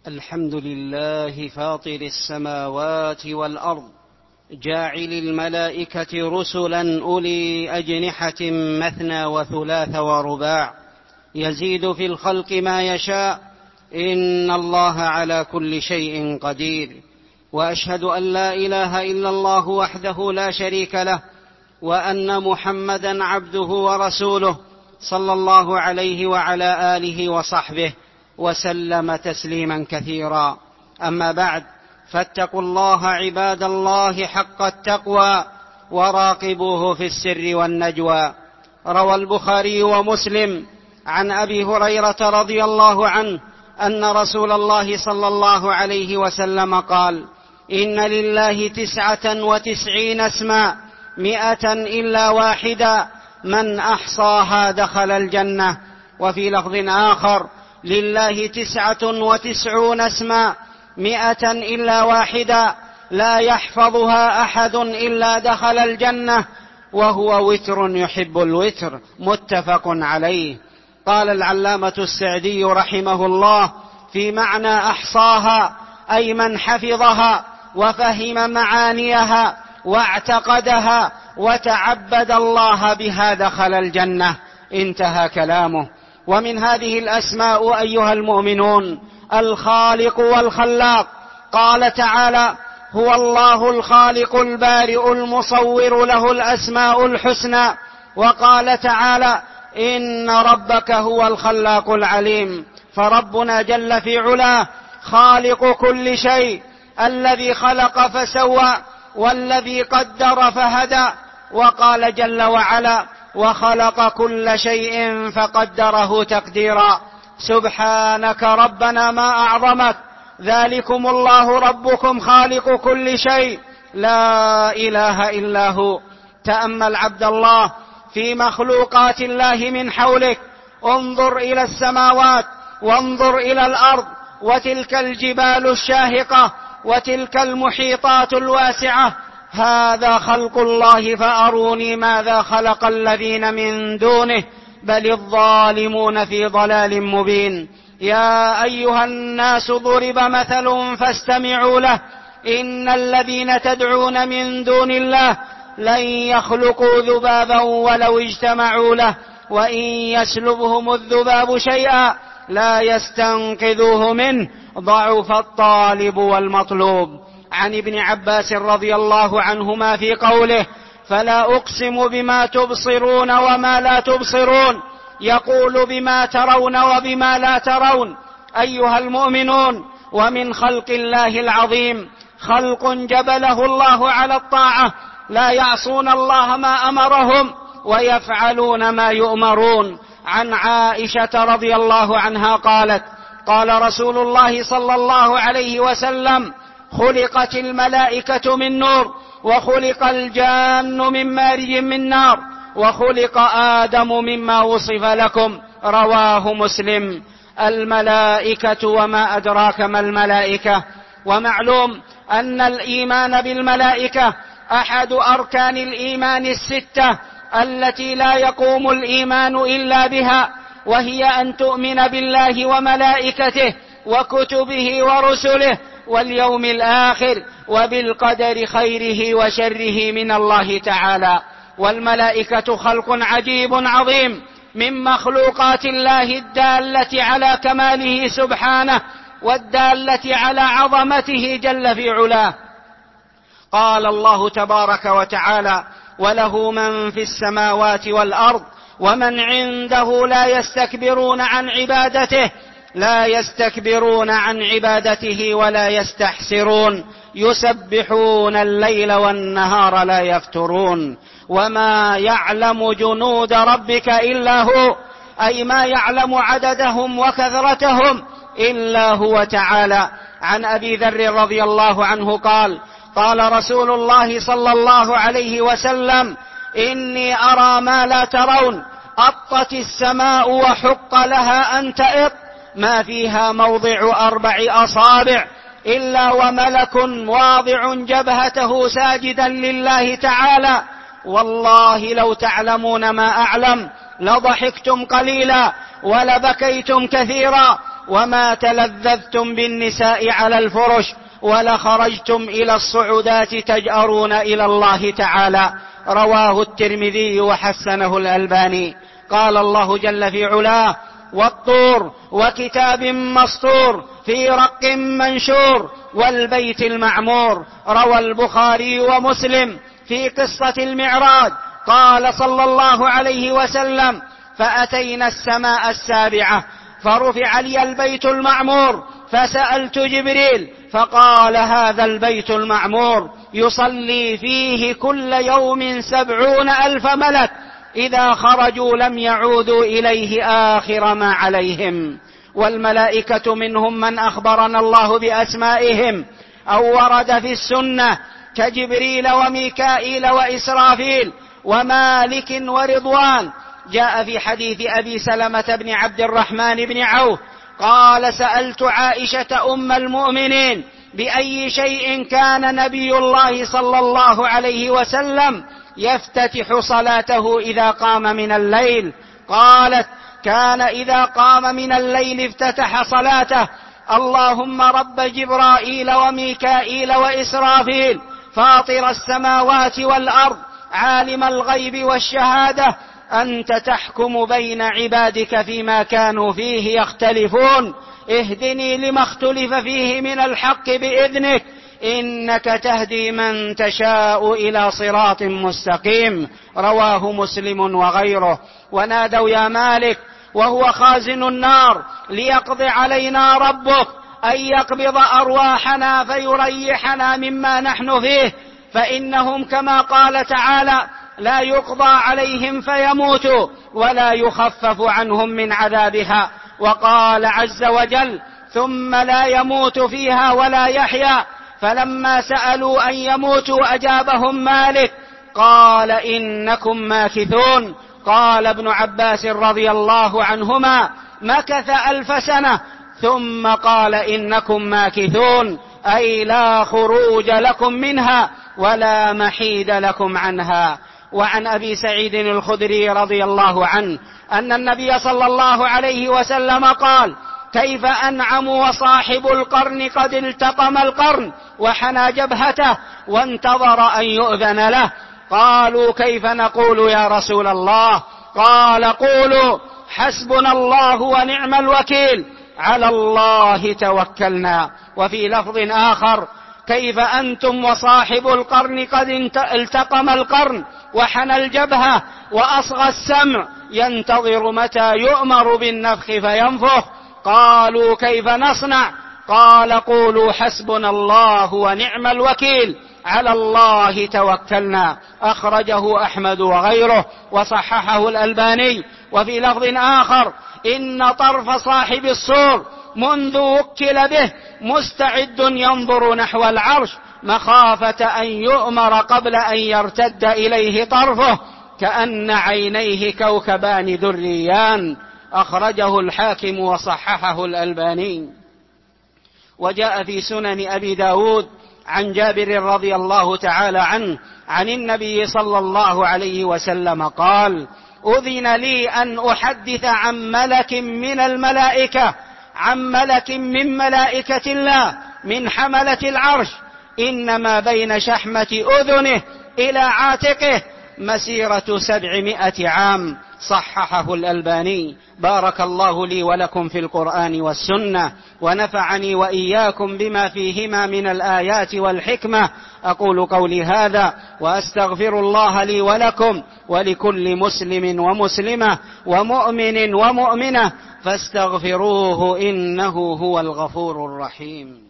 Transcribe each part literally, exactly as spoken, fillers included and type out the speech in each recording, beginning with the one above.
الحمد لله فاطر السماوات والأرض، جاعل الملائكة رسلا أولي أجنحة مثنى وثلاث ورباع، يزيد في الخلق ما يشاء، إن الله على كل شيء قدير. وأشهد أن لا إله إلا الله وحده لا شريك له، وأن محمدا عبده ورسوله، صلى الله عليه وعلى آله وصحبه وسلم تسليما كثيرا. أما بعد، فاتقوا الله عباد الله حق التقوى، وراقبوه في السر والنجوى. روى البخاري ومسلم عن أبي هريرة رضي الله عنه أن رسول الله صلى الله عليه وسلم قال: إن لله تسعة وتسعين اسما مئة إلا واحدا، من أحصاها دخل الجنة. وفي لفظ آخر: لله تسعة وتسعون اسما مئة إلا واحدا، لا يحفظها أحد إلا دخل الجنة، وهو وتر يحب الوتر. متفق عليه. قال العلامة السعدي رحمه الله في معنى أحصاها: أي من حفظها وفهم معانيها واعتقدها وتعبد الله بها دخل الجنة. انتهى كلامه. ومن هذه الأسماء أيها المؤمنون الخالق والخلاق. قال تعالى: هو الله الخالق البارئ المصور، له الأسماء الحسنى. وقال تعالى: إن ربك هو الخلاق العليم. فربنا جل في علاه خالق كل شيء، الذي خلق فسوى، والذي قدر فهدى. وقال جل وعلا: وخلق كل شيء فقدره تقديرا. سبحانك ربنا ما أعظمك، ذلكم الله ربكم خالق كل شيء، لا إله إلا هو. تأمل عبد الله في مخلوقات الله من حولك، انظر إلى السماوات، وانظر إلى الأرض، وتلك الجبال الشاهقة، وتلك المحيطات الواسعة. هذا خلق الله، فأروني ماذا خلق الذين من دونه، بل الظالمون في ضلال مبين. يا أيها الناس ضرب مثل فاستمعوا له، إن الذين تدعون من دون الله لن يخلقوا ذبابا ولو اجتمعوا له، وإن يسلبهم الذباب شيئا لا يستنقذوه منه، ضعف الطالب والمطلوب. عن ابن عباس رضي الله عنهما في قوله: فلا أقسم بما تبصرون وما لا تبصرون، يقول بما ترون وبما لا ترون. أيها المؤمنون، ومن خلق الله العظيم خلق جبله الله على الطاعة، لا يعصون الله ما أمرهم ويفعلون ما يؤمرون. عن عائشة رضي الله عنها قالت: قال رسول الله صلى الله عليه وسلم: خلقت الملائكة من نور، وخلق الجان من مارج من نار، وخلق آدم مما وصف لكم. رواه مسلم. الملائكة وما أدراك ما الملائكة. ومعلوم أن الإيمان بالملائكة أحد أركان الإيمان الستة التي لا يقوم الإيمان إلا بها، وهي أن تؤمن بالله وملائكته وكتبه ورسله واليوم الآخر، وبالقدر خيره وشره من الله تعالى. والملائكة خلق عجيب عظيم من مخلوقات الله، الدالة على كماله سبحانه، والدالة على عظمته جل في علاه. قال الله تبارك وتعالى: وله من في السماوات والأرض ومن عنده لا يستكبرون عن عبادته لا يستكبرون عن عبادته ولا يستحسرون، يسبحون الليل والنهار لا يفترون. وما يعلم جنود ربك إلا هو، أي ما يعلم عددهم وكثرتهم إلا هو تعالى. عن أبي ذر رضي الله عنه قال: قال رسول الله صلى الله عليه وسلم: إني أرى ما لا ترون، أطت السماء وحق لها أن تئط، ما فيها موضع أربع أصابع إلا وملك واضع جبهته ساجدا لله تعالى. والله لو تعلمون ما أعلم لضحكتم قليلا ولبكيتم كثيرا وما تلذذتم بالنساء على الفرش ولخرجتم إلى الصعودات تجأرون إلى الله تعالى. رواه الترمذي وحسنه الألباني. قال الله جل في علاه: والطور وكتاب مسطور في رق منشور والبيت المعمور. روى البخاري ومسلم في قصة المعراج قال صلى الله عليه وسلم: فأتينا السماء السابعة فرفع لي البيت المعمور فسألت جبريل فقال: هذا البيت المعمور يصلي فيه كل يوم سبعون ألف ملك، إذا خرجوا لم يعودوا إليه آخر ما عليهم. والملائكة منهم من أخبرنا الله بأسمائهم أو ورد في السنة كجبريل وميكائيل وإسرافيل ومالك ورضوان. جاء في حديث أبي سلمة بن عبد الرحمن بن عوف قال: سألت عائشة أم المؤمنين: بأي شيء كان نبي الله صلى الله عليه وسلم يفتتح صلاته إذا قام من الليل؟ قالت: كان إذا قام من الليل افتتح صلاته: اللهم رب جبرائيل وميكائيل وإسرافيل فاطر السماوات والأرض عالم الغيب والشهادة، أنت تحكم بين عبادك فيما كانوا فيه يختلفون، اهدني لما اختلف فيه من الحق بإذنك، إنك تهدي من تشاء إلى صراط مستقيم. رواه مسلم وغيره. ونادوا: يا مالك، وهو خازن النار، ليقضي علينا ربك أن يقبض أرواحنا فيريحنا مما نحن فيه، فإنهم كما قال تعالى: لا يقضى عليهم فيموتوا ولا يخفف عنهم من عذابها. وقال عز وجل: ثم لا يموت فيها ولا يحيا. فلما سألوا أن يموتوا أجابهم مالك قال: إنكم ماكثون. قال ابن عباس رضي الله عنهما: مكث ألف سنة ثم قال: إنكم ماكثون، أي لا خروج لكم منها ولا محيد لكم عنها. وعن أبي سعيد الخدري رضي الله عنه أن النبي صلى الله عليه وسلم قال: كيف أنعم وصاحب القرن قد التقم القرن وحنى جبهته وانتظر أن يؤذن له. قالوا: كيف نقول يا رسول الله؟ قال: قولوا: حسبنا الله ونعم الوكيل، على الله توكلنا. وفي لفظ آخر: كيف أنتم وصاحب القرن قد التقم القرن وحنى الجبهة وأصغى السمع، ينتظر متى يؤمر بالنفخ فينفخ. قالوا: كيف نصنع؟ قال: قولوا: حسبنا الله ونعم الوكيل، على الله توكلنا. أخرجه أحمد وغيره وصححه الألباني. وفي لفظ آخر: إن طرف صاحب الصور منذ وكل به مستعد ينظر نحو العرش مخافة أن يؤمر قبل أن يرتد إليه طرفه، كأن عينيه كوكبان دريان. أخرجه الحاكم وصححه الألباني. وجاء في سنن أبي داود عن جابر رضي الله تعالى عنه عن النبي صلى الله عليه وسلم قال: أذن لي أن أحدث عن ملك من الملائكة، عن ملك من ملائكة الله من حملة العرش، إنما بين شحمة أذنه إلى عاتقه مسيرة سبعمائة عام. صححه الألباني. بارك الله لي ولكم في القرآن والسنة، ونفعني وإياكم بما فيهما من الآيات والحكمة. أقول قولي هذا وأستغفر الله لي ولكم ولكل مسلم ومسلمة ومؤمن ومؤمنة، فاستغفروه إنه هو الغفور الرحيم.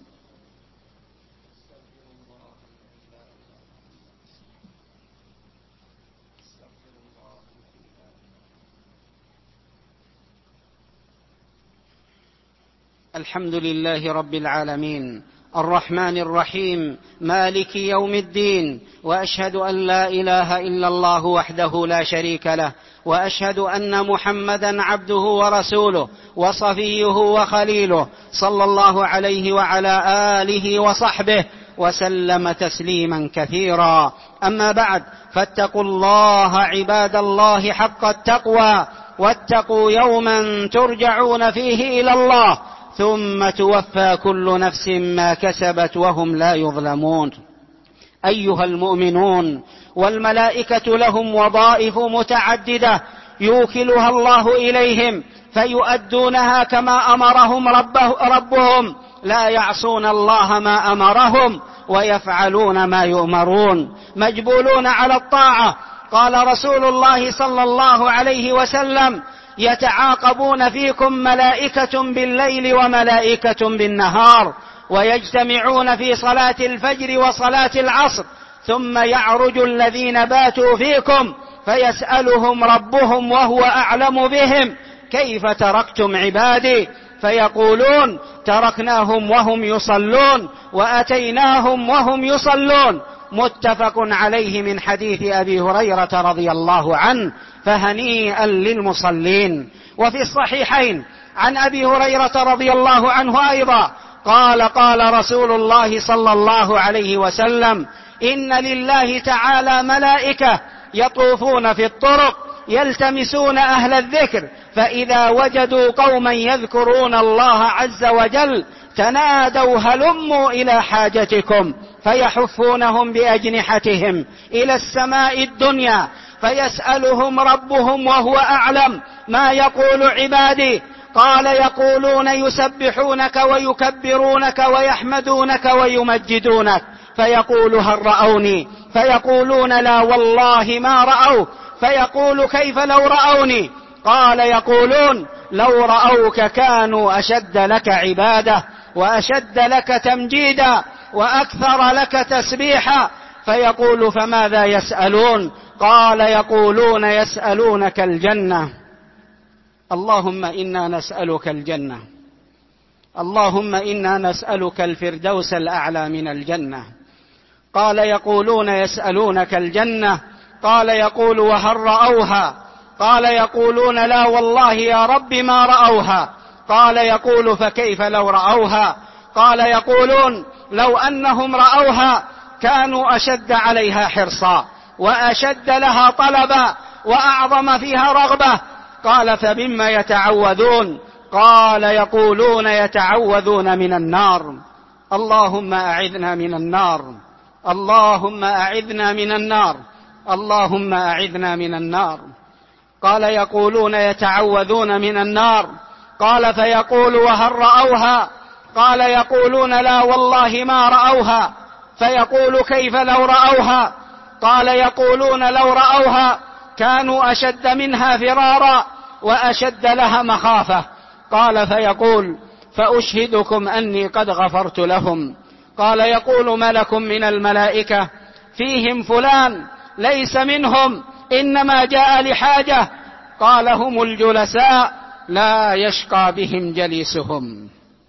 الحمد لله رب العالمين، الرحمن الرحيم، مالك يوم الدين، وأشهد أن لا إله إلا الله وحده لا شريك له، وأشهد أن محمدا عبده ورسوله وصفيه وخليله، صلى الله عليه وعلى آله وصحبه وسلم تسليما كثيرا. أما بعد، فاتقوا الله عباد الله حق التقوى، واتقوا يوما ترجعون فيه إلى الله، ثم توفى كل نفس ما كسبت وهم لا يظلمون. أيها المؤمنون، والملائكة لهم وظائف متعددة يوكلها الله إليهم فيؤدونها كما أمرهم ربه ربهم، لا يعصون الله ما أمرهم ويفعلون ما يؤمرون، مجبولون على الطاعة. قال رسول الله صلى الله عليه وسلم: يتعاقبون فيكم ملائكة بالليل وملائكة بالنهار، ويجتمعون في صلاة الفجر وصلاة العصر، ثم يعرج الذين باتوا فيكم فيسألهم ربهم وهو أعلم بهم: كيف تركتم عبادي؟ فيقولون: تركناهم وهم يصلون وأتيناهم وهم يصلون. متفق عليه من حديث أبي هريرة رضي الله عنه، فهنيئا للمصلين. وفي الصحيحين عن أبي هريرة رضي الله عنه أيضا قال: قال رسول الله صلى الله عليه وسلم: إن لله تعالى ملائكة يطوفون في الطرق يلتمسون أهل الذكر، فإذا وجدوا قوما يذكرون الله عز وجل تنادوا هلموا إلى حاجتكم، فيحفونهم بأجنحتهم إلى السماء الدنيا، فيسألهم ربهم وهو أعلم ما يقول عبادي. قال: يقولون يسبحونك ويكبرونك ويحمدونك ويمجدونك. فيقول: هل رأوني؟ فيقولون: لا والله ما رأوا. فيقول: كيف لو رأوني؟ قال: يقولون: لو رأوك كانوا أشد لك عبادة وأشد لك تمجيدا وأكثر لك تسبيحا. فيقول: فماذا يسألون؟ قال: يقولون يسألونك الجنة. اللهم إنا نسألك الجنة، اللهم إنا نسألك الفردوس الأعلى من الجنة. قال: يقولون يسألونك الجنة. قال: يقول: وهل رأوها؟ قال: يقولون: لا والله يا رب ما رأوها. قال: يقول: فكيف لو رأوها؟ قال: يقولون: لو أنهم رأوها كانوا أشد عليها حرصا وأشد لها طلبا وأعظم فيها رغبة. قال: فبما يتعوذون؟ قال: يقولون يتعوذون من النار. اللهم أعذنا من النار، اللهم أعذنا من النار، اللهم أعذنا من النار. قال: يقولون يتعوذون من النار. قال: فيقول: وهل رأوها؟ قال: يقولون: لا والله ما رأوها. فيقول: كيف لو رأوها؟ قال: يقولون: لو رأوها كانوا أشد منها فرارا وأشد لها مخافة. قال: فيقول: فأشهدكم أني قد غفرت لهم. قال: يقول ملك من الملائكة: فيهم فلان ليس منهم، إنما جاء لحاجة. قال: هم الجلساء لا يشقى بهم جليسهم.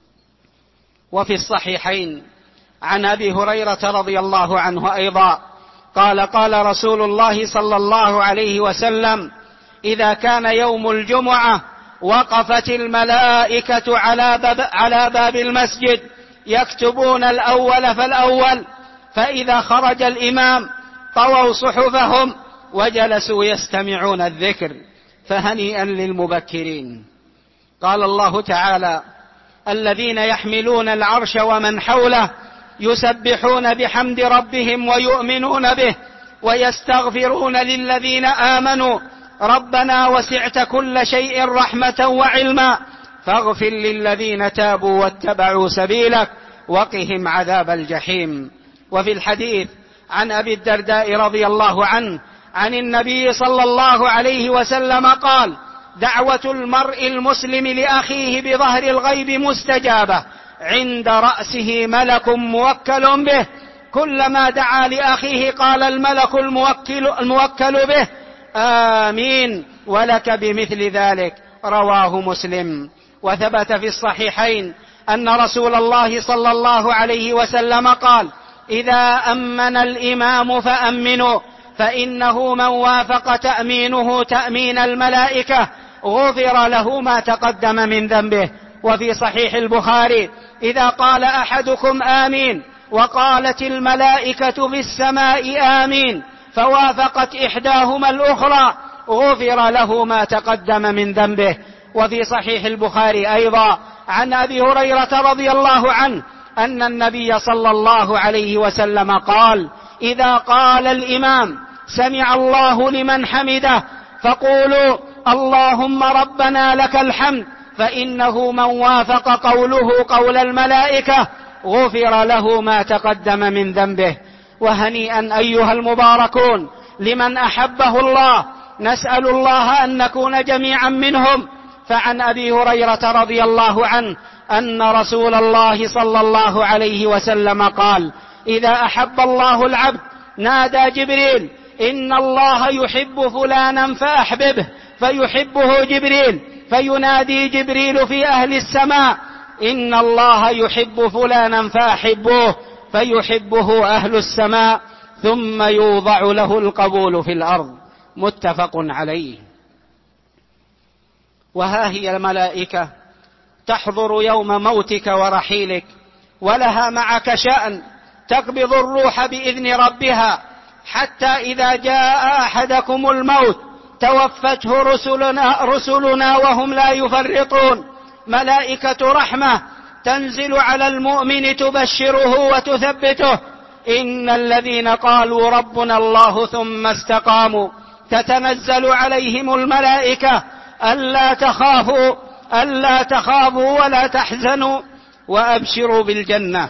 وفي الصحيحين عن أبي هريرة رضي الله عنه أيضا قال: قال رسول الله صلى الله عليه وسلم: إذا كان يوم الجمعة وقفت الملائكة على باب, على باب المسجد يكتبون الأول فالأول، فإذا خرج الإمام طووا صحفهم وجلسوا يستمعون الذكر، فهنيئا للمبكرين. قال الله تعالى: الذين يحملون العرش ومن حوله يسبحون بحمد ربهم ويؤمنون به ويستغفرون للذين آمنوا ربنا وسعت كل شيء رحمة وعلما فاغفر للذين تابوا واتبعوا سبيلك وقهم عذاب الجحيم. وفي الحديث عن أبي الدرداء رضي الله عنه عن النبي صلى الله عليه وسلم قال: دعوة المرء المسلم لأخيه بظهر الغيب مستجابة، عند رأسه ملك موكل به، كلما دعا لأخيه قال الملك الموكل, الموكل به: آمين ولك بمثل ذلك. رواه مسلم. وثبت في الصحيحين أن رسول الله صلى الله عليه وسلم قال: إذا أمن الإمام فأمنوا، فإنه من وافق تأمينه تأمين الملائكة غفر له ما تقدم من ذنبه. وفي صحيح البخاري: إذا قال أحدكم آمين وقالت الملائكة في السماء آمين فوافقت إحداهما الأخرى غفر له ما تقدم من ذنبه. وفي صحيح البخاري أيضا عن أبي هريرة رضي الله عنه أن النبي صلى الله عليه وسلم قال: إذا قال الإمام سمع الله لمن حمده فقولوا اللهم ربنا لك الحمد، فإنه من وافق قوله قول الملائكة غفر له ما تقدم من ذنبه. وهنيئا أيها المباركون لمن أحبه الله، نسأل الله أن نكون جميعا منهم. فعن أبي هريرة رضي الله عنه أن رسول الله صلى الله عليه وسلم قال: إذا أحب الله العبد نادى جبريل إن الله يحب فلانا فأحببه، فيحبه جبريل، فينادي جبريل في أهل السماء إن الله يحب فلانا فأحبوه، فيحبه أهل السماء، ثم يوضع له القبول في الأرض. متفق عليه. وها هي الملائكة تحضر يوم موتك ورحيلك، ولها معك شأن، تقبض الروح بإذن ربها، حتى إذا جاء أحدكم الموت توفته رسلنا, رسلنا وهم لا يفرطون، ملائكة رحمة تنزل على المؤمن تبشره وتثبته. إن الذين قالوا ربنا الله ثم استقاموا تتنزل عليهم الملائكة ألا تخافوا ألا تخافوا ولا تحزنوا وأبشروا بالجنة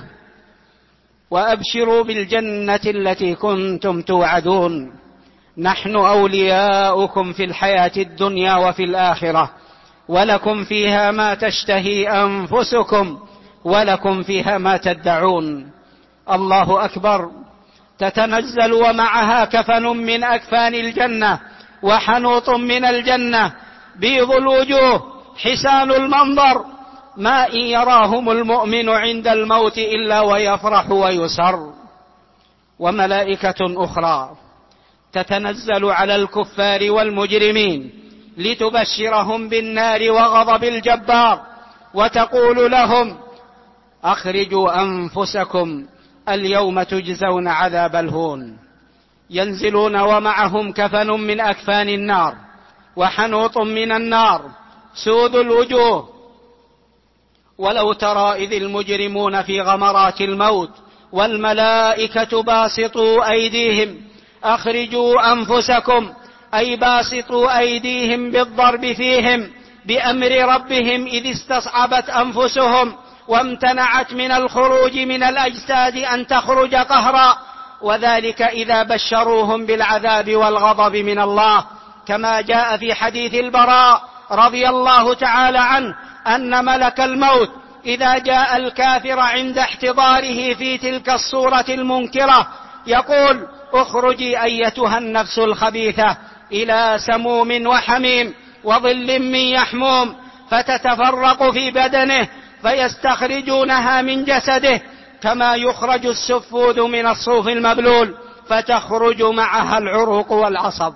وأبشروا بالجنة التي كنتم توعدون. نحن أولياؤكم في الحياة الدنيا وفي الآخرة، ولكم فيها ما تشتهي أنفسكم ولكم فيها ما تدعون. الله أكبر. تتنزل ومعها كفن من أكفان الجنة، وحنوط من الجنة، بيض الوجوه، حسان المنظر، ما إن يراهم المؤمن عند الموت إلا ويفرح ويسر. وملائكة أخرى تتنزل على الكفار والمجرمين لتبشرهم بالنار وغضب الجبار، وتقول لهم أخرجوا أنفسكم اليوم تجزون عذاب الهون. ينزلون ومعهم كفن من أكفان النار، وحنوط من النار، سود الوجوه. ولو ترى إذ المجرمون في غمرات الموت والملائكة باسطوا أيديهم أخرجوا أنفسكم، أي باسطوا أيديهم بالضرب فيهم بأمر ربهم، إذ استصعبت أنفسهم وامتنعت من الخروج من الأجساد أن تخرج قهرا، وذلك إذا بشروهم بالعذاب والغضب من الله، كما جاء في حديث البراء رضي الله تعالى عنه أن ملك الموت إذا جاء الكافر عند احتضاره في تلك الصورة المنكرة يقول اخرجي أيتها النفس الخبيثة إلى سموم وحميم وظل من يحموم، فتتفرق في بدنه فيستخرجونها من جسده كما يخرج السفود من الصوف المبلول، فتخرج معها العروق والعصب.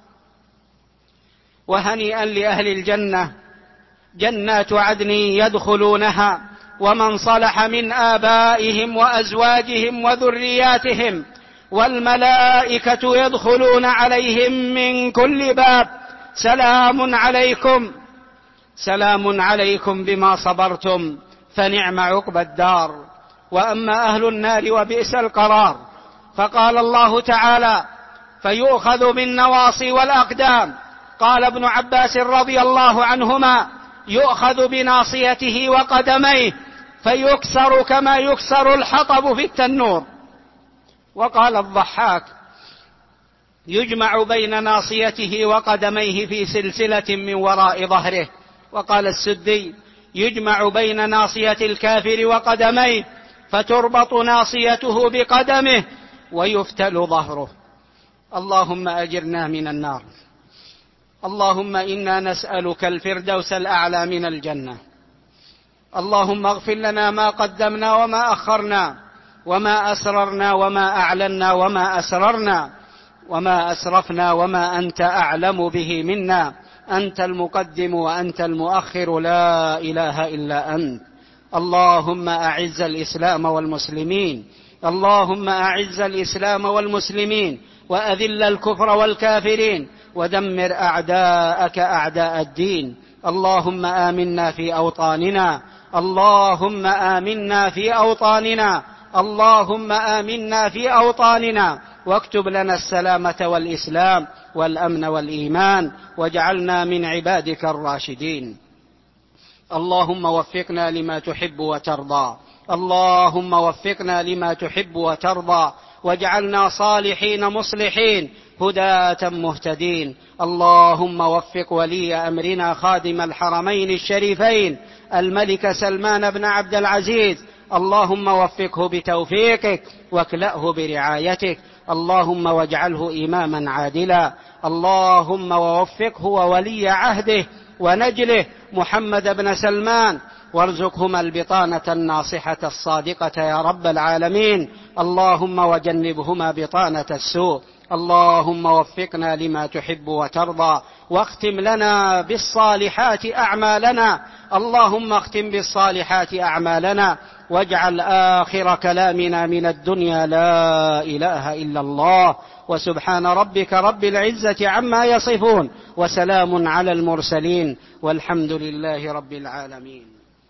وهنيئا لأهل الجنة، جنات عدن يدخلونها ومن صلح من آبائهم وأزواجهم وذرياتهم، والملائكة يدخلون عليهم من كل باب سلام عليكم سلام عليكم بما صبرتم فنعم عقبى الدار. وأما أهل النار وبئس القرار، فقال الله تعالى فيؤخذ بالنواصي والأقدام. قال ابن عباس رضي الله عنهما يؤخذ بناصيته وقدميه فيكسر كما يكسر الحطب في التنور. وقال الضحاك يجمع بين ناصيته وقدميه في سلسلة من وراء ظهره. وقال السدي يجمع بين ناصية الكافر وقدميه فتربط ناصيته بقدمه ويفتل ظهره. اللهم أجرنا من النار. اللهم إنا نسألك الفردوس الأعلى من الجنة. اللهم اغفر لنا ما قدمنا وما أخرنا وما أسررنا وما أعلنا وما أسررنا وما أسرفنا وما أنت أعلم به منا. أنت المقدم وأنت المؤخر، لا إله إلا أنت. اللهم أعز الإسلام والمسلمين اللهم أعز الإسلام والمسلمين وأذل الكفر والكافرين ودمر أعداءك أعداء الدين. اللهم آمنا في أوطاننا اللهم آمنا في أوطاننا، اللهم آمنا في أوطاننا، واكتب لنا السلامة والإسلام والأمن والإيمان، واجعلنا من عبادك الراشدين. اللهم وفقنا لما تحب وترضى، اللهم وفقنا لما تحب وترضى، واجعلنا صالحين مصلحين هداة مهتدين. اللهم وفق ولي أمرنا خادم الحرمين الشريفين الملك سلمان بن عبد العزيز، اللهم وفقه بتوفيقك واكلأه برعايتك، اللهم واجعله إماما عادلا. اللهم ووفقه وولي عهده ونجله محمد بن سلمان، وارزقهما البطانة الناصحة الصادقة يا رب العالمين. اللهم وجنبهما بطانة السوء. اللهم وفقنا لما تحب وترضى، واختم لنا بالصالحات أعمالنا، اللهم اختم بالصالحات أعمالنا، واجعل آخر كلامنا من الدنيا لا إله إلا الله. وسبحان ربك رب العزة عما يصفون، وسلام على المرسلين، والحمد لله رب العالمين.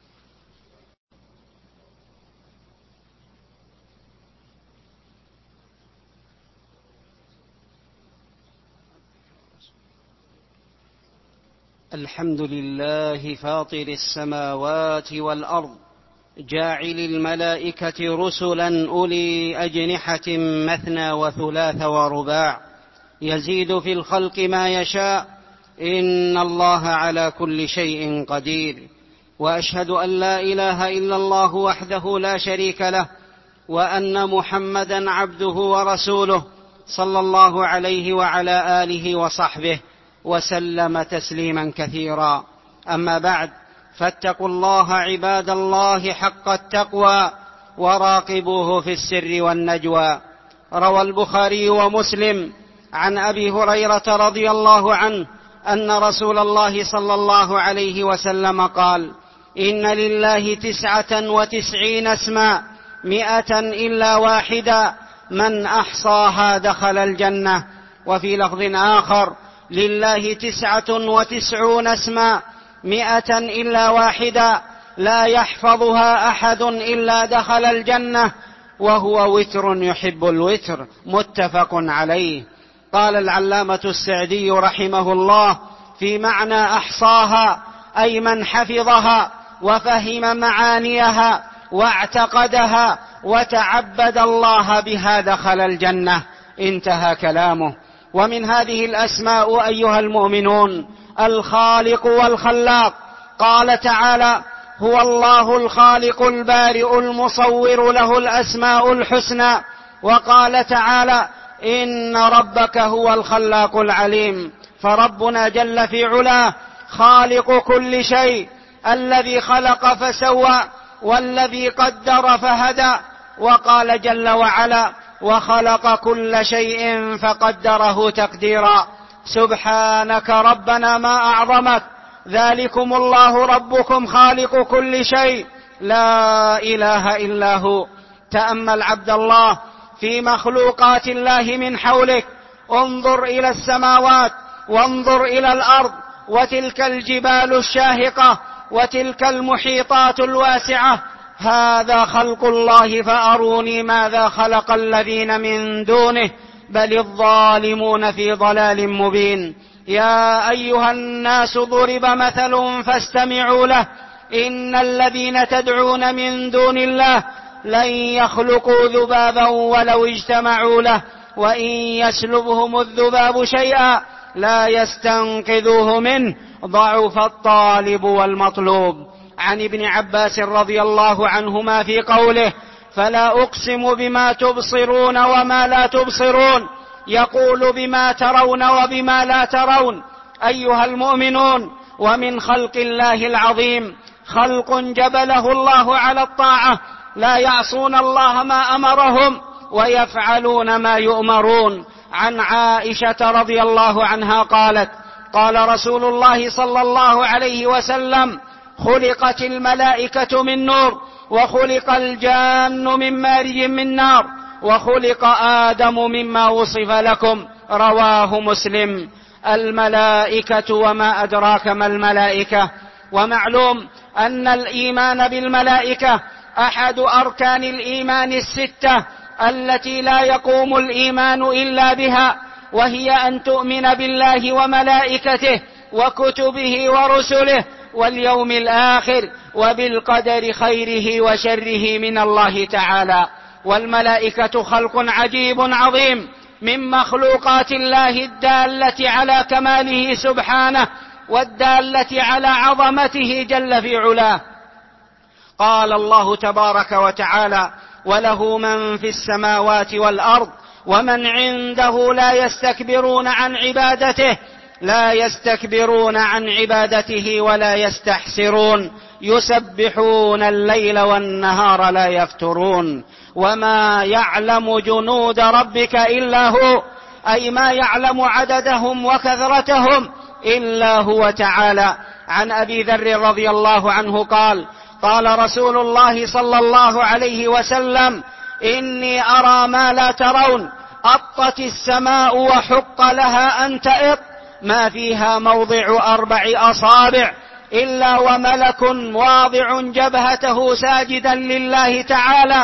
الحمد لله فاطر السماوات والأرض، جاعل الملائكة رسلا أولي أجنحة مثنى وثلاث ورباع، يزيد في الخلق ما يشاء، إن الله على كل شيء قدير. وأشهد أن لا إله إلا الله وحده لا شريك له، وأن محمدا عبده ورسوله، صلى الله عليه وعلى آله وصحبه وسلم تسليما كثيرا. أما بعد، فاتقوا الله عباد الله حق التقوى، وراقبوه في السر والنجوى. روى البخاري ومسلم عن أبي هريرة رضي الله عنه أن رسول الله صلى الله عليه وسلم قال: إن لله تسعة وتسعين اسما مئة إلا واحدا، من أحصاها دخل الجنة. وفي لفظ آخر: لله تسعة وتسعون اسما مئة إلا واحدا، لا يحفظها أحد إلا دخل الجنة، وهو وتر يحب الوتر، متفق عليه. قال العلامة السعدي رحمه الله في معنى أحصاها: أي من حفظها وفهم معانيها واعتقدها وتعبد الله بها دخل الجنة. انتهى كلامه. ومن هذه الأسماء أيها المؤمنون الخالق والخلاق. قال تعالى: هو الله الخالق البارئ المصور، له الأسماء الحسنى. وقال تعالى: إن ربك هو الخلاق العليم. فربنا جل في علاه خالق كل شيء، الذي خلق فسوى، والذي قدر فهدى. وقال جل وعلا: وخلق كل شيء فقدره تقديرا. سبحانك ربنا ما أعظمك، ذلكم الله ربكم خالق كل شيء، لا إله إلا هو. تأمل عبد الله في مخلوقات الله من حولك، انظر إلى السماوات، وانظر إلى الأرض، وتلك الجبال الشاهقة، وتلك المحيطات الواسعة. هذا خلق الله، فأروني ماذا خلق الذين من دونه، بل الظالمون في ضلال مبين. يا أيها الناس ضرب مثل فاستمعوا له، إن الذين تدعون من دون الله لن يخلقوا ذبابا ولو اجتمعوا له، وإن يسلبهم الذباب شيئا لا يستنقذوه منه، ضعف الطالب والمطلوب. عن ابن عباس رضي الله عنهما في قوله: فلا أقسم بما تبصرون وما لا تبصرون، يقول بما ترون وبما لا ترون. أيها المؤمنون، ومن خلق الله العظيم خلق جبله الله على الطاعة، لا يعصون الله ما أمرهم ويفعلون ما يؤمرون. عن عائشة رضي الله عنها قالت: قال رسول الله صلى الله عليه وسلم: خلقت الملائكة من نور، وخلق الجان من مارج من نار، وخلق آدم مما وصف لكم. رواه مسلم. الملائكة وما أدراك ما الملائكة. ومعلوم أن الإيمان بالملائكة أحد أركان الإيمان الستة التي لا يقوم الإيمان إلا بها، وهي أن تؤمن بالله وملائكته وكتبه ورسله واليوم الآخر وبالقدر خيره وشره من الله تعالى. والملائكة خلق عجيب عظيم من مخلوقات الله الدالة على كماله سبحانه والدالة على عظمته جل في علاه. قال الله تبارك وتعالى: وله من في السماوات والأرض ومن عنده لا يستكبرون عن عبادته لا يستكبرون عن عبادته ولا يستحسرون يسبحون الليل والنهار لا يفترون وما يعلم جنود ربك إلا هو، أي ما يعلم عددهم وكثرتهم إلا هو تعالى. عن أبي ذر رضي الله عنه قال: قال رسول الله صلى الله عليه وسلم: إني أرى ما لا ترون، أطت السماء وحق لها أن تئط، ما فيها موضع أربع أصابع إلا وملك واضع جبهته ساجدا لله تعالى.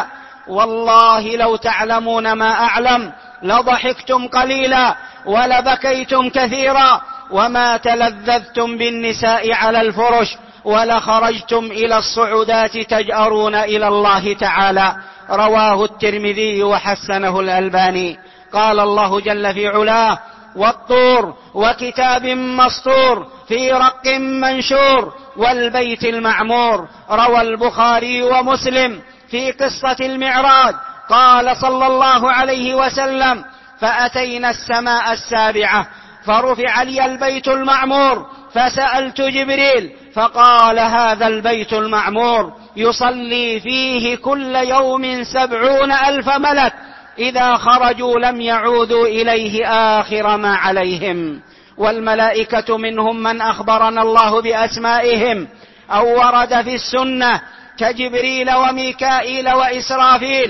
والله لو تعلمون ما أعلم لضحكتم قليلا ولبكيتم كثيرا وما تلذذتم بالنساء على الفرش ولخرجتم إلى الصعودات تجأرون إلى الله تعالى. رواه الترمذي وحسنه الألباني. قال الله جل في علاه: والطور وكتاب مسطور في رق منشور والبيت المعمور. روى البخاري ومسلم في قصة المعراج. قال صلى الله عليه وسلم: فأتينا السماء السابعة فرفع لي البيت المعمور فسألت جبريل فقال: هذا البيت المعمور يصلي فيه كل يوم سبعون ألف ملك، إذا خرجوا لم يعودوا إليه آخر ما عليهم. والملائكة منهم من أخبرنا الله بأسمائهم أو ورد في السنة كجبريل وميكائيل وإسرافيل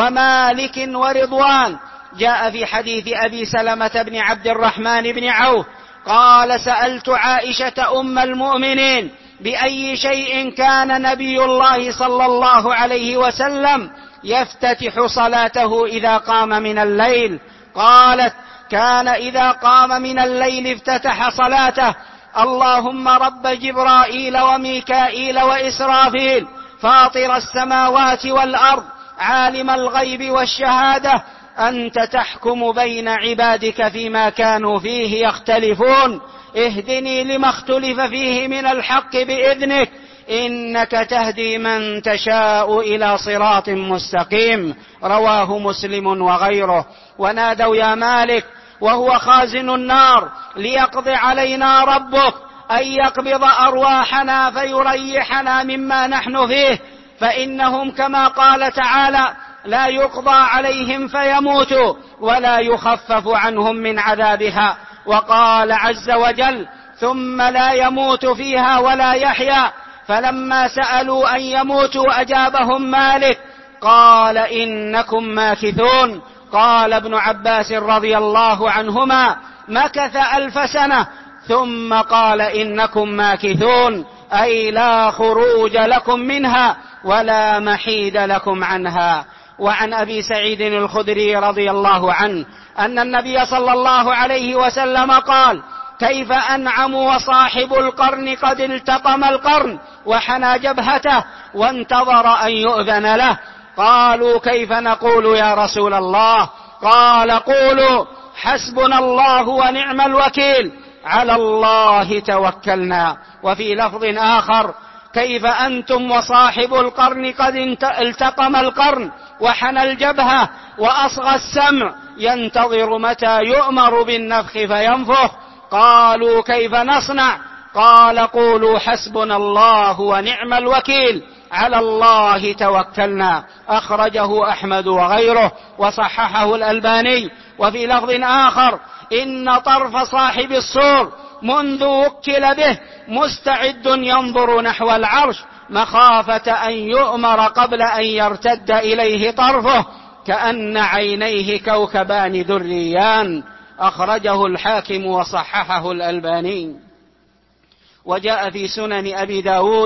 ومالك ورضوان. جاء في حديث أبي سلمة بن عبد الرحمن بن عوف قال: سألت عائشة أم المؤمنين: بأي شيء كان نبي الله صلى الله عليه وسلم يفتتح صلاته إذا قام من الليل؟ قالت: كان إذا قام من الليل افتتح صلاته: اللهم رب جبرائيل وميكائيل وإسرافيل فاطر السماوات والأرض عالم الغيب والشهادة، أنت تحكم بين عبادك فيما كانوا فيه يختلفون، اهدني لما اختلف فيه من الحق بإذنك، إنك تهدي من تشاء إلى صراط مستقيم. رواه مسلم وغيره. ونادوا: يا مالك، وهو خازن النار، ليقضي علينا ربك، أن يقبض أرواحنا فيريحنا مما نحن فيه، فإنهم كما قال تعالى: لا يقضى عليهم فيموتوا ولا يخفف عنهم من عذابها. وقال عز وجل: ثم لا يموت فيها ولا يحيا. فلما سألوا أن يموتوا أجابهم مالك قال: إنكم ماكثون. قال ابن عباس رضي الله عنهما: مكث ألف سنة ثم قال: إنكم ماكثون، أي لا خروج لكم منها ولا محيد لكم عنها. وعن أبي سعيد الخدري رضي الله عنه أن النبي صلى الله عليه وسلم قال: كيف أنعم وصاحب القرن قد التقم القرن وحنى جبهته وانتظر أن يؤذن له. قالوا: كيف نقول يا رسول الله؟ قال: قولوا: حسبنا الله ونعم الوكيل، على الله توكلنا. وفي لفظ آخر: كيف أنتم وصاحب القرن قد التقم القرن وحنى الجبهة وأصغى السمع، ينتظر متى يؤمر بالنفخ فينفخ. قالوا: كيف نصنع؟ قال: قولوا: حسبنا الله ونعم الوكيل، على الله توكلنا. أخرجه أحمد وغيره وصححه الألباني. وفي لفظ آخر: إن طرف صاحب الصور منذ وكل به مستعد ينظر نحو العرش مخافة أن يؤمر قبل أن يرتد إليه طرفه، كأن عينيه كوكبان دريان. أخرجه الحاكم وصححه الألباني. وجاء في سنن أبي داود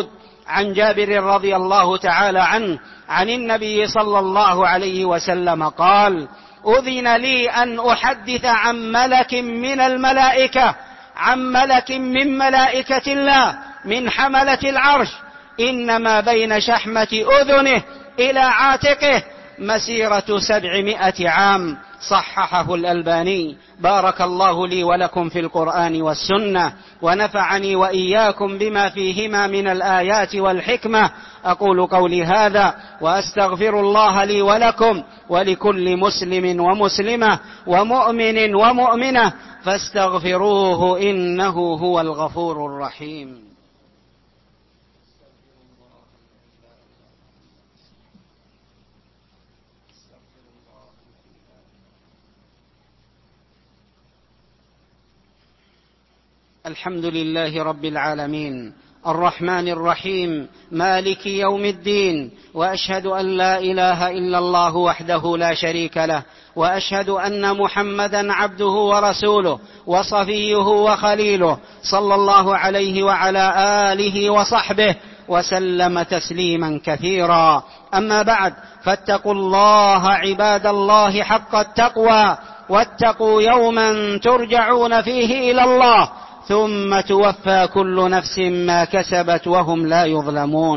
عن جابر رضي الله تعالى عنه عن النبي صلى الله عليه وسلم قال: أذن لي أن أحدث عن ملك من الملائكة، عن ملك من ملائكة الله من حملة العرش، إنما بين شحمة أذنه إلى عاتقه مسيرة سبعمائة عام. صححه الألباني. بارك الله لي ولكم في القرآن والسنة، ونفعني وإياكم بما فيهما من الآيات والحكمة. أقول قولي هذا وأستغفر الله لي ولكم ولكل مسلم ومسلمة ومؤمن ومؤمنة فاستغفروه إنه هو الغفور الرحيم. الحمد لله رب العالمين الرحمن الرحيم مالك يوم الدين، وأشهد أن لا إله إلا الله وحده لا شريك له، وأشهد أن محمدا عبده ورسوله وصفيه وخليله، صلى الله عليه وعلى آله وصحبه وسلم تسليما كثيرا. أما بعد، فاتقوا الله عباد الله حق التقوى، واتقوا يوما ترجعون فيه إلى الله ثم توفى كل نفس ما كسبت وهم لا يظلمون.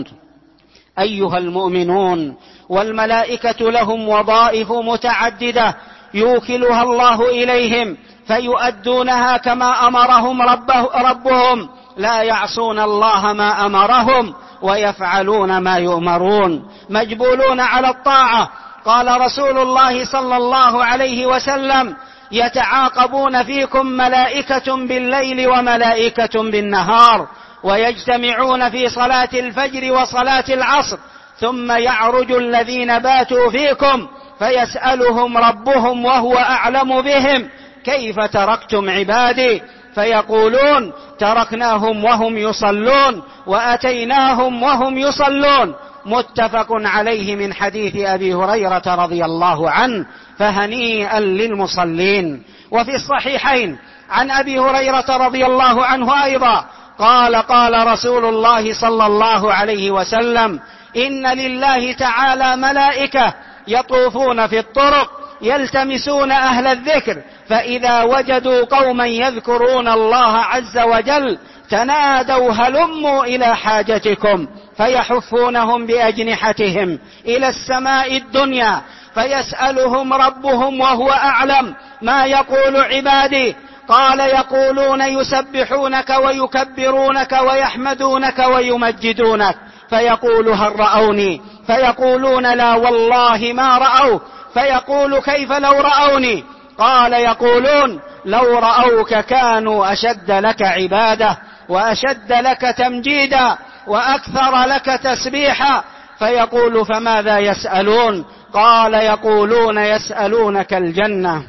أيها المؤمنون، والملائكة لهم وظائف متعددة يوكلها الله إليهم فيؤدونها كما أمرهم ربه ربهم، لا يعصون الله ما أمرهم ويفعلون ما يؤمرون، مجبولون على الطاعة. قال رسول الله صلى الله عليه وسلم: يتعاقبون فيكم ملائكة بالليل وملائكة بالنهار، ويجتمعون في صلاة الفجر وصلاة العصر، ثم يعرج الذين باتوا فيكم فيسألهم ربهم وهو أعلم بهم: كيف تركتم عبادي؟ فيقولون: تركناهم وهم يصلون وأتيناهم وهم يصلون. متفق عليه من حديث أبي هريرة رضي الله عنه، فهنيئا للمصلين. وفي الصحيحين عن أبي هريرة رضي الله عنه أيضا قال: قال رسول الله صلى الله عليه وسلم: إن لله تعالى ملائكة يطوفون في الطرق يلتمسون أهل الذكر، فإذا وجدوا قوما يذكرون الله عز وجل تنادوا هلموا إلى حاجتكم، فيحفونهم بأجنحتهم إلى السماء الدنيا، فيسألهم ربهم وهو أعلم ما يقول عبادي. قال: يقولون يسبحونك ويكبرونك ويحمدونك ويمجدونك. فيقول: هل رأوني؟ فيقولون: لا والله ما رأوا. فيقول: كيف لو رأوني؟ قال: يقولون: لو رأوك كانوا أشد لك عبادة وأشد لك تمجيدا وأكثر لك تسبيحا. فيقول: فماذا يسألون؟ قال: يقولون يسألونك الجنة.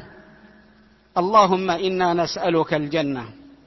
اللهم إنا نسألك الجنة،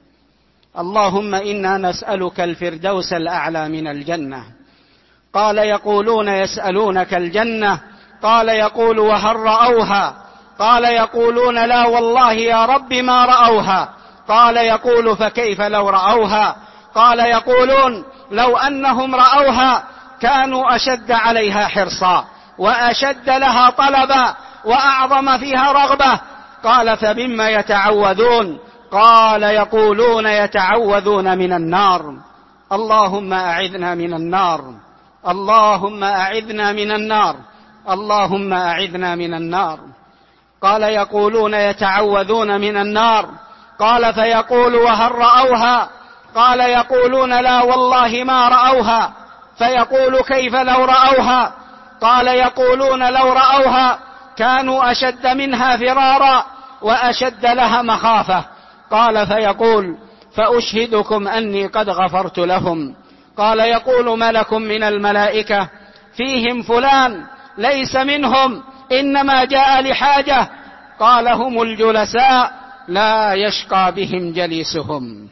اللهم إنا نسألك الفردوس الأعلى من الجنة. قال: يقولون يسألونك الجنة. قال: يقول: وهل رأوها؟ قال: يقولون: لا والله يا رب ما رأوها. قال: يقول: فكيف لو رأوها؟ قال: يقولون: لو أنهم رأوها كانوا أشد عليها حرصا وأشد لها طلبا وأعظم فيها رغبة. قال: فمما يتعوذون؟ قال: يقولون يتعوذون من النار. اللهم أعذنا من النار، اللهم أعذنا من النار، اللهم أعذنا من النار. قال: يقولون يتعوذون من النار. قال: فيقول: وهل رأوها؟ قال: يقولون: لا والله ما رأوها. فيقول: كيف لو رأوها؟ قال: يقولون: لو رأوها كانوا أشد منها فرارا وأشد لها مخافة. قال: فيقول: فأشهدكم أني قد غفرت لهم. قال: يقول ملك من الملائكة: فيهم فلان ليس منهم، إنما جاء لحاجة. قال: هم الجلساء لا يشقى بهم جليسهم.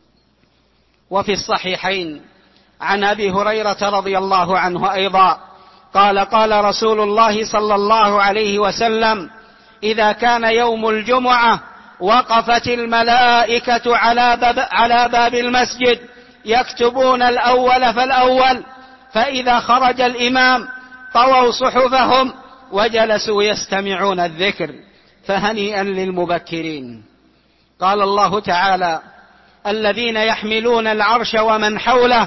وفي الصحيحين عن أبي هريرة رضي الله عنه أيضا قال: قال رسول الله صلى الله عليه وسلم: إذا كان يوم الجمعة وقفت الملائكة على باب, على باب المسجد يكتبون الأول فالأول، فإذا خرج الإمام طووا صحفهم وجلسوا يستمعون الذكر، فهنيئا للمبكرين. قال الله تعالى: الذين يحملون العرش ومن حوله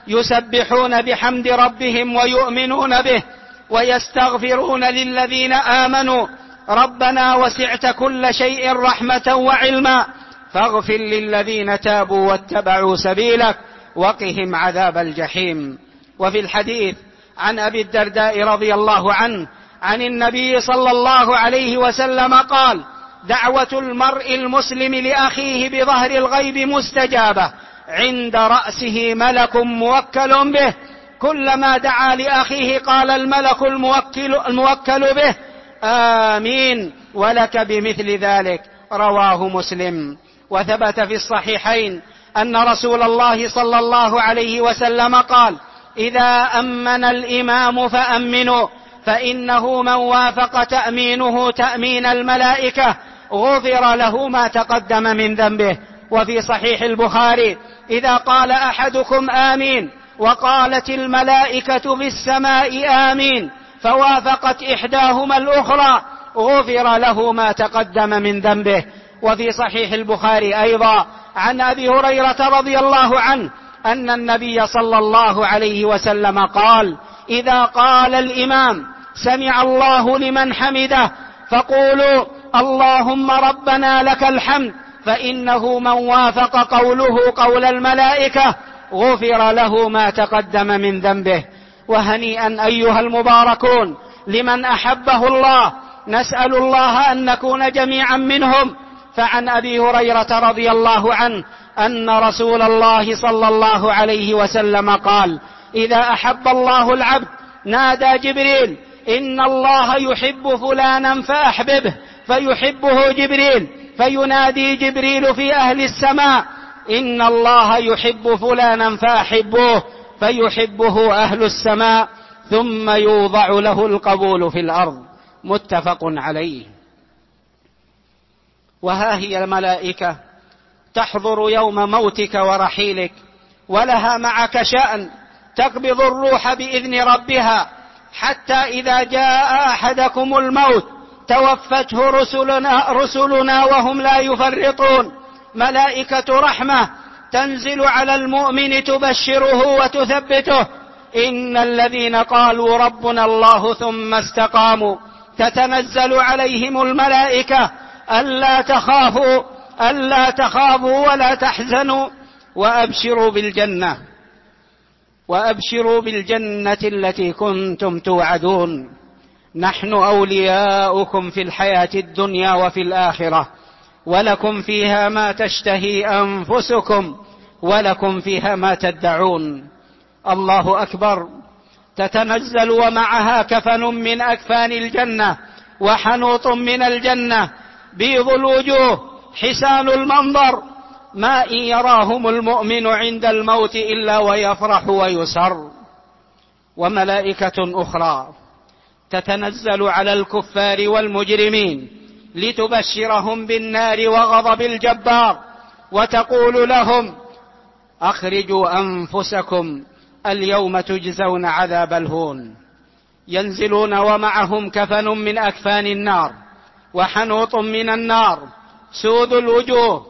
يسبحون بحمد ربهم ويؤمنون به ويستغفرون للذين آمنوا ربنا وسعت كل شيء رحمة وعلما فاغفر للذين تابوا واتبعوا سبيلك وقهم عذاب الجحيم. وفي الحديث عن أبي الدرداء رضي الله عنه عن النبي صلى الله عليه وسلم قال: دعوة المرء المسلم لأخيه بظهر الغيب مستجابة، عند رأسه ملك موكل به، كلما دعا لأخيه قال الملك الموكل, الموكل به: آمين ولك بمثل ذلك. رواه مسلم. وثبت في الصحيحين أن رسول الله صلى الله عليه وسلم قال: إذا أمن الإمام فأمنوا، فإنه من وافق تأمينه تأمين الملائكة غفر له ما تقدم من ذنبه. وفي صحيح البخاري: إذا قال أحدكم آمين وقالت الملائكة في السماء آمين فوافقت إحداهما الأخرى غفر له ما تقدم من ذنبه. وفي صحيح البخاري أيضا عن أبي هريرة رضي الله عنه أن النبي صلى الله عليه وسلم قال: إذا قال الإمام سمع الله لمن حمده فقولوا اللهم ربنا لك الحمد، فإنه من وافق قوله قول الملائكة غفر له ما تقدم من ذنبه. وهنيئا أيها المباركون لمن أحبه الله، نسأل الله أن نكون جميعا منهم. فعن أبي هريرة رضي الله عنه أن رسول الله صلى الله عليه وسلم قال: إذا أحب الله العبد نادى جبريل: إن الله يحب فلانا فأحببه، فيحبه جبريل، فينادي جبريل في أهل السماء: إن الله يحب فلانا فأحبوه، فيحبه أهل السماء، ثم يوضع له القبول في الأرض. متفق عليه. وها هي الملائكة تحضر يوم موتك ورحيلك، ولها معك شأن، تقبض الروح بإذن ربها، حتى إذا جاء أحدكم الموت توفته رسلنا, رسلنا وهم لا يفرطون، ملائكة رحمة تنزل على المؤمن تبشره وتثبته: إن الذين قالوا ربنا الله ثم استقاموا تتنزل عليهم الملائكة ألا تخافوا ألا تخافوا ولا تحزنوا وأبشروا بالجنة وأبشروا بالجنة التي كنتم توعدون، نحن أولياؤكم في الحياة الدنيا وفي الآخرة، ولكم فيها ما تشتهي أنفسكم ولكم فيها ما تدعون. الله أكبر. تتنزل ومعها كفن من أكفان الجنة وحنوط من الجنة، بيض الوجوه، حسان المنظر، ما إن يراهم المؤمن عند الموت إلا ويفرح ويسر. وملائكة أخرى تتنزل على الكفار والمجرمين لتبشرهم بالنار وغضب الجبار، وتقول لهم: أخرجوا أنفسكم اليوم تجزون عذاب الهون. ينزلون ومعهم كفن من أكفان النار وحنوط من النار، سود الوجوه.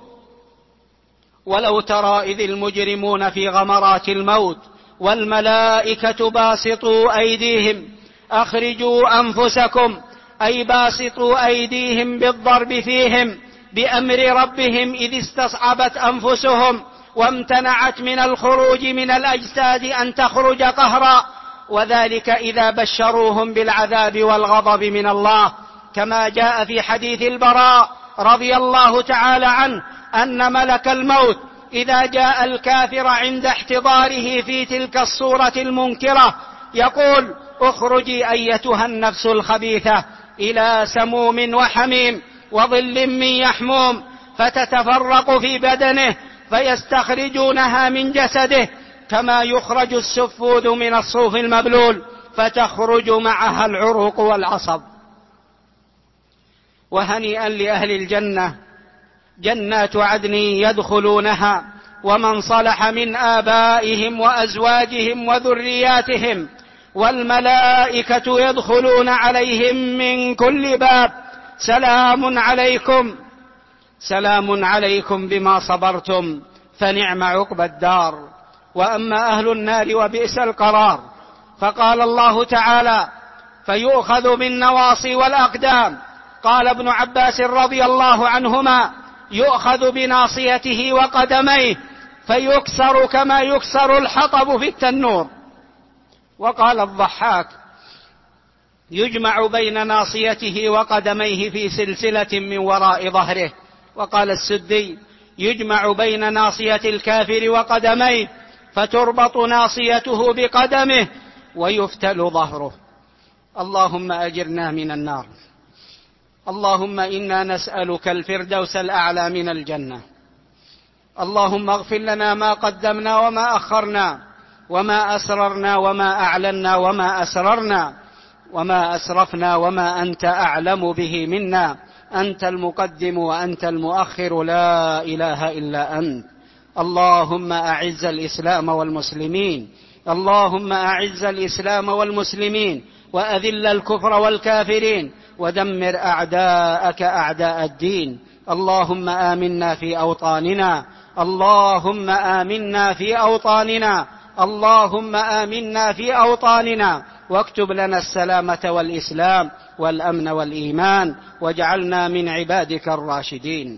ولو ترى إذ المجرمون في غمرات الموت والملائكة باسطوا أيديهم أخرجوا أنفسكم، أي باسطوا أيديهم بالضرب فيهم بأمر ربهم، إذ استصعبت أنفسهم وامتنعت من الخروج من الأجساد أن تخرج قهرا، وذلك إذا بشروهم بالعذاب والغضب من الله، كما جاء في حديث البراء رضي الله تعالى عنه أن ملك الموت إذا جاء الكافر عند احتضاره في تلك الصورة المنكرة يقول: اخرجي أيتها النفس الخبيثة إلى سموم وحميم وظل من يحموم، فتتفرق في بدنه فيستخرجونها من جسده كما يخرج السفود من الصوف المبلول، فتخرج معها العروق والعصب. وهنيئا لأهل الجنة، جنات عدن يدخلونها ومن صلح من آبائهم وأزواجهم وذرياتهم، والملائكة يدخلون عليهم من كل باب سلام عليكم سلام عليكم بما صبرتم فنعم عقبى الدار. وأما أهل النار وبئس القرار، فقال الله تعالى: فيؤخذ بالنواصي والأقدام. قال ابن عباس رضي الله عنهما: يؤخذ بناصيته وقدميه فيكسر كما يكسر الحطب في التنور. وقال الضحاك: يجمع بين ناصيته وقدميه في سلسلة من وراء ظهره. وقال السدي: يجمع بين ناصية الكافر وقدميه فتربط ناصيته بقدمه ويفتل ظهره. اللهم أجرنا من النار. اللهم إنا نسألك الفردوس الأعلى من الجنة. اللهم اغفر لنا ما قدمنا وما أخرنا، وما أسررنا وما أعلنا وما أسررنا وما أسرفنا وما أنت أعلم به منا. أنت المقدم وأنت المؤخر، لا إله إلا أنت. اللهم أعز الإسلام والمسلمين اللهم أعز الإسلام والمسلمين وأذل الكفر والكافرين ودمر أعداءك أعداء الدين. اللهم آمنا في أوطاننا اللهم آمنا في أوطاننا اللهم آمنا في أوطاننا واكتب لنا السلامة والإسلام والأمن والإيمان، واجعلنا من عبادك الراشدين.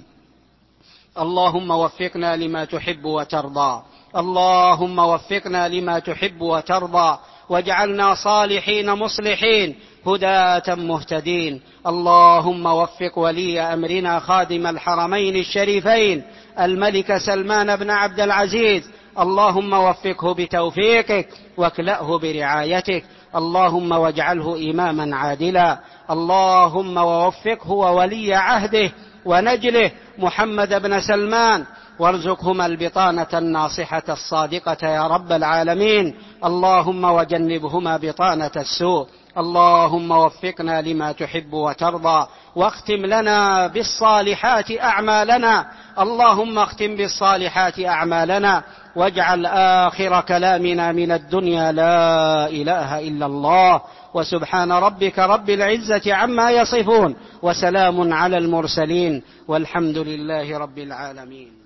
اللهم وفقنا لما تحب وترضى اللهم وفقنا لما تحب وترضى، واجعلنا صالحين مصلحين هداة مهتدين. اللهم وفق ولي أمرنا خادم الحرمين الشريفين الملك سلمان بن عبد العزيز، اللهم وفقه بتوفيقك واكلأه برعايتك. اللهم واجعله إماما عادلا. اللهم ووفقه وولي عهده ونجله محمد بن سلمان، وارزقهما البطانة الناصحة الصادقة يا رب العالمين. اللهم وجنبهما بطانة السوء. اللهم وفقنا لما تحب وترضى، واختم لنا بالصالحات أعمالنا. اللهم اختم بالصالحات أعمالنا، واجعل آخر كلامنا من الدنيا لا إله إلا الله. وسبحان ربك رب العزة عما يصفون، وسلام على المرسلين، والحمد لله رب العالمين.